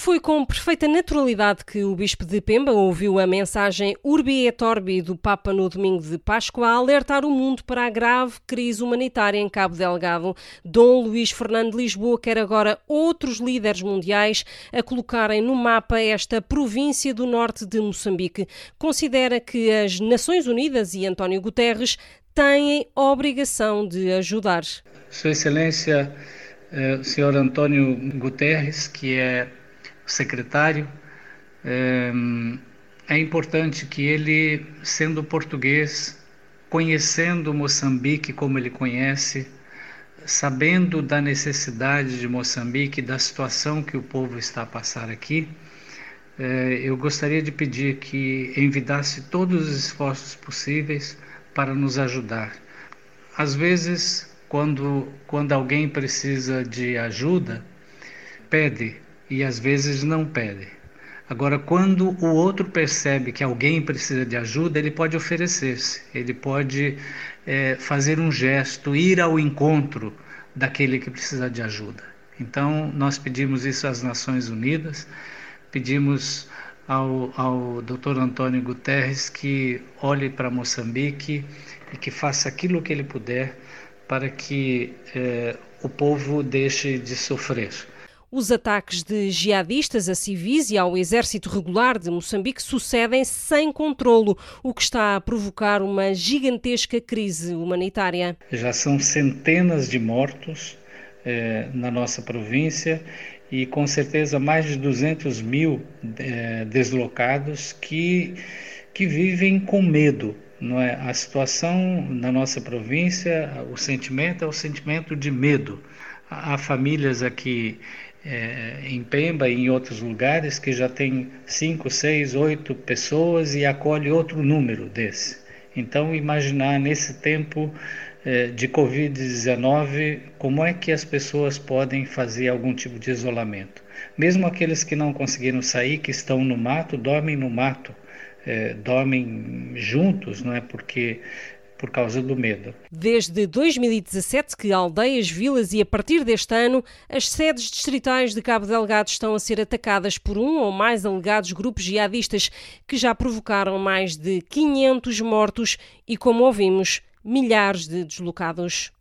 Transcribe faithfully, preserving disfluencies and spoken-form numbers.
Foi com perfeita naturalidade que o Bispo de Pemba ouviu a mensagem Urbi et Orbi do Papa no domingo de Páscoa a alertar o mundo para a grave crise humanitária em Cabo Delgado. Dom Luís Fernando de Lisboa quer agora outros líderes mundiais a colocarem no mapa esta província do norte de Moçambique. Considera que as Nações Unidas e António Guterres têm a obrigação de ajudar. Sua Excelência, o senhor António Guterres, que é o secretário, é importante que ele, sendo português, conhecendo Moçambique como ele conhece, sabendo da necessidade de Moçambique, da situação que o povo está a passar aqui, eu gostaria de pedir que envidasse todos os esforços possíveis para nos ajudar. Às vezes, quando, quando alguém precisa de ajuda, pede e às vezes não pede. Agora, quando o outro percebe que alguém precisa de ajuda, ele pode oferecer-se, ele pode é, fazer um gesto, ir ao encontro daquele que precisa de ajuda. Então, nós pedimos isso às Nações Unidas, pedimos ao, ao doutor Antônio Guterres que olhe para Moçambique e que faça aquilo que ele puder para que eh, o povo deixe de sofrer. Os ataques de jihadistas a civis e ao exército regular de Moçambique sucedem sem controlo, o que está a provocar uma gigantesca crise humanitária. Já são centenas de mortos eh, na nossa província e com certeza mais de duzentos mil eh, deslocados que, que vivem com medo. Não é? A situação na nossa província, o sentimento é o sentimento de medo. Há famílias aqui é, em Pemba e em outros lugares que já tem cinco, seis, oito pessoas e acolhe outro número desse. Então, imaginar nesse tempo é, de covid dezenove, como é que as pessoas podem fazer algum tipo de isolamento. Mesmo aqueles que não conseguiram sair, que estão no mato, dormem no mato. É, dormem juntos, não é? Porque por causa do medo. Desde dois mil e dezassete que aldeias, vilas e a partir deste ano as sedes distritais de Cabo Delgado estão a ser atacadas por um ou mais alegados grupos jihadistas que já provocaram mais de quinhentos mortos e, como ouvimos, milhares de deslocados.